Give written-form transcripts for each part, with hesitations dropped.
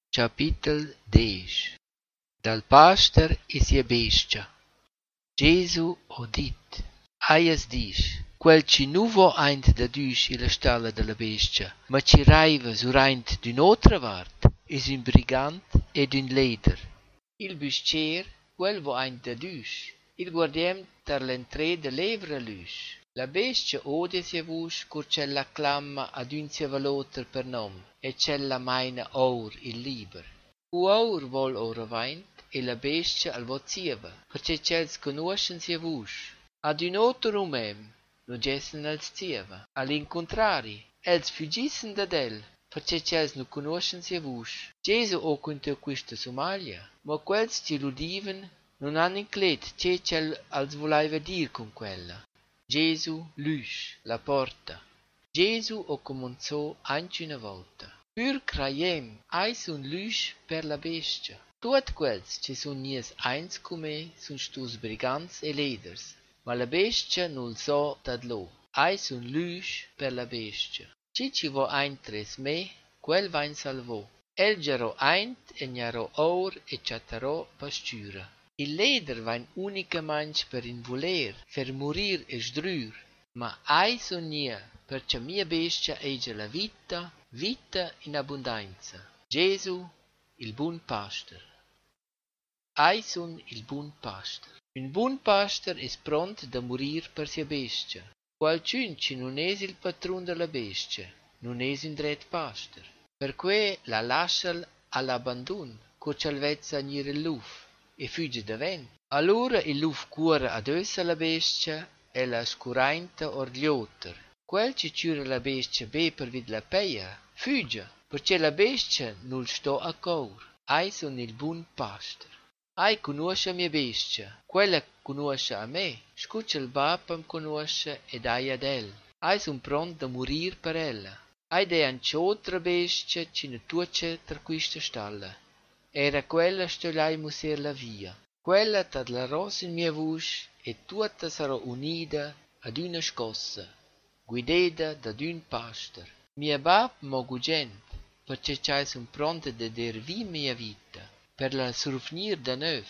Capitolo 10. Dal pastor e sia bestia. Gesù ha dit, aias dis, quel ci nuvo aint da dus la stalla della bestia, ma ci raiva suraint d'un'altra vart, es un brigant ed un leider. Il buscier, quel vo aint da dus, il guardiem tar l'entrée de levra lus. La bestia ode sia vus, cur c'ella clamma ad un sia valoter per nom, e c'ella maina or il liber. Uaur vol ora vaint, e la bestia al vo zieva, perché c'els conoscen sia vus. Ad un altro umem, no gessen als zieva. All'incontrari, els fugissen da del, perché c'els no conoscen sia vus. Gesù o conta questa Somalia, ma quels ci ludiven non han inclet che c'el als volaiva dir con quella. Gesù lus la porta. Gesù o cominciò anche una volta. Pur craiem, eis un lus per la bestia. Tuot quels che sun nies eins come sun stus brigants e leders, ma la bestia nul so tad lo. Eis un lus per la bestia. Ci vo eintres me, quel vain salvò. El gero eint e gnaro or e chattarò pastura. Il leder vain unica manch per in voler, fer morir e sdrür, ma eis un nia, percia mia bestia ege la vita, vita in abbondanza. Gesù, il bun pastor. Eis un il bun pastor. Un bun pastor es pront da morir per sia bestia. Qualcun ci non es il patron della bestia, non es un dret pastor. Perque la lascial all'abbandon, co c'alvezza nire il luf, e fugge da vent. Allora il luf cuora ad össa la bestia e la scurainta orgliotter. Quel ci ciura la bestia be per vid la peia, fugge, perché la bestia nul sto a cor. Ai son il bun pastor. Ai conosce mia bestia, quella conosce a me, scuccia il bap am conosce ed ai ad el. Ai son pront da morir per ella. Ai de anciotra bestia ci ne tuoce tra questa stalla. Era quella stolai muser la via. Quella tad la rosa in mia vus e tutta sarà unida ad una scossa, guidata da un pastor. Mia bab mo gugent, perché c'hai son pronta de der vi mia vita, per la survenir da neuf.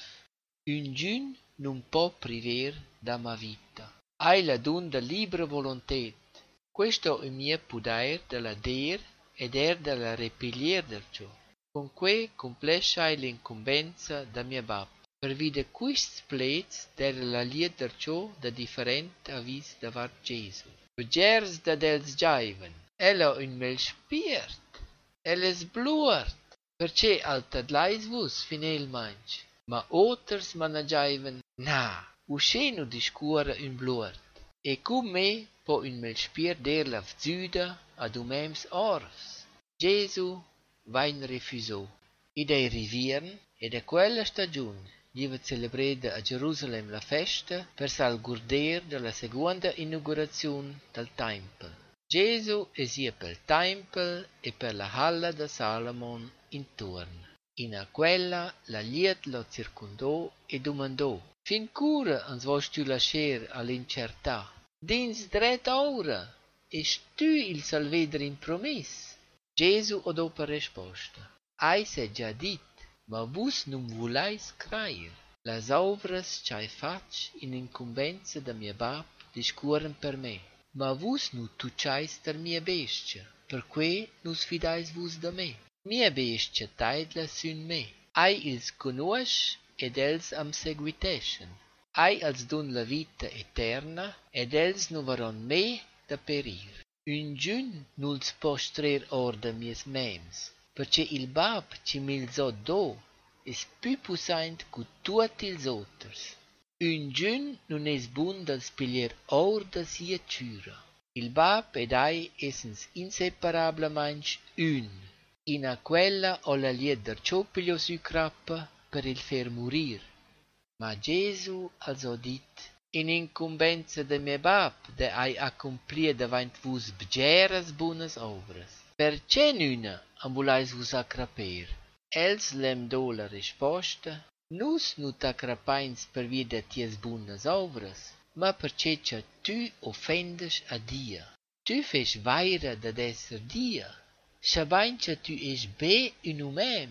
Un giun non può priver da ma vita. Ai la don da libera volontet. Questo è mia pudair della der ed della repelier del ciò. Con que complesciai l'incumbenza da mia bab. Per vide quists plets der la lied der ciò da different avis davart Gesù. Begers da dels giaiven. Ella un mel spiert. Elles bluart. Perché altadlais vus finel manch. Ma oters managiaiven. Na, usceno discura un bluart. E cum me po un mel spiert der la vzuda ad umems orfs. Gesù vain refusò. Id ei riviern, ed a quella stagione giva celebreda a Gerusalem la festa per sal gurder della seconda inaugurazione del Tempel. Gesù esia per il Tempel e per la halla da Salomon intorno. In a quella la liet lo circondò e domandò: fin cura ans vols tu lasciar all'incertà? Dins dret ora, es tu il salveder in promis? Gesù o dopo risposta: ai se già dit, ma vus non volais crair. Las ovras c'hai fac in incumbenza da mia bab discuoren per me, ma vus nu tucciais der mia bestia, perque nus fidais vus da me. Mia bestia taidla sun me, ai ils conosc ed els am seguiteschen. Ai als dun la vita eterna ed els nu varon me da perir. Un giun nuls postrer or da mies mems, perché il bab ci milzò do es più pusaint cu tuot ils oters. Un giun non es bun dal spiglier or da sia ciura. Il bab ed ai essens inseparablamanch un. In a quella o la lied der ciopiglio su crappa per il fer morir. Ma Gesù also dit: in incumbenza de mia bab de ai accomplir davant vus bgeras bunas obras. Perché nuna ambulais vus accraper? Els lem do la risposta: nus nu t'accrapains per via de ties bunas obras, ma perché tu offendes a Dia. Tu fes vaira da esser Dia. Schabaincha tu es be un umem,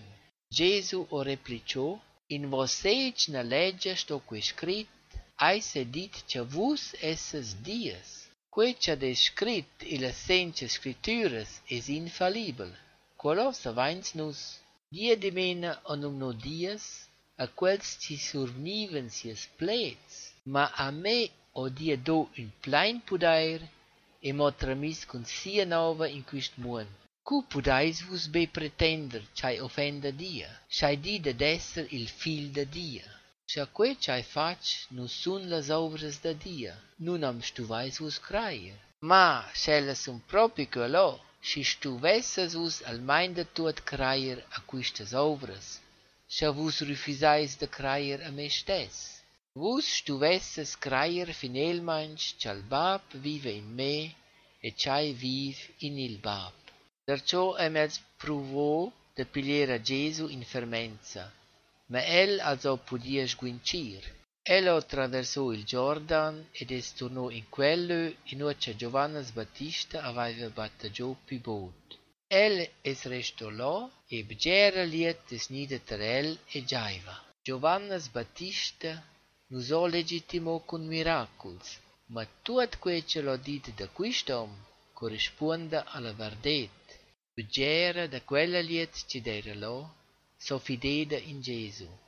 Gesù o replicò, in vostej na legge sto qui scrit, ai se dit che vus esses dies. Que c'ha de scrit e le sence scriptures es infallibel. Quello savains nus. Dia de mena onum no dies, a quels ci survniven sies plets, ma a me o dia do un plain pudair e mo tramis con sia nova in quist muon. Cu pudais vus be pretender ch'ai offenda Dia, ch'ai di de esser il fil de Dia. Scha que ch'ai fac nu sun las ovras de Dia, nun am stuvais vus crair. Ma sch'ellas sun propi quello, schi stuvessas vus almain de tuot crair a quistas ovras, scha vus rifusais de crair a me stess. Vus stuvessas crair finelmaing ch'al Bab vive in me e ch'ai viv in il Bab. Perciò emels provò de pigliere a Gesù in fermenza, ma el also podia sguincir. Elo attraversò il Jordan ed es tornò in quello in cui Giovannes Battista aveva battaggiò più bot. El es restò là e begera liet des nida terel e giaiva. Giovannes Battista n'usò legittimò con miraculs, ma tuot quel ce l'ho dit da quistom corrisponde alla verdet. Begera da quella liet ci d'era là, so fideda in Gesù.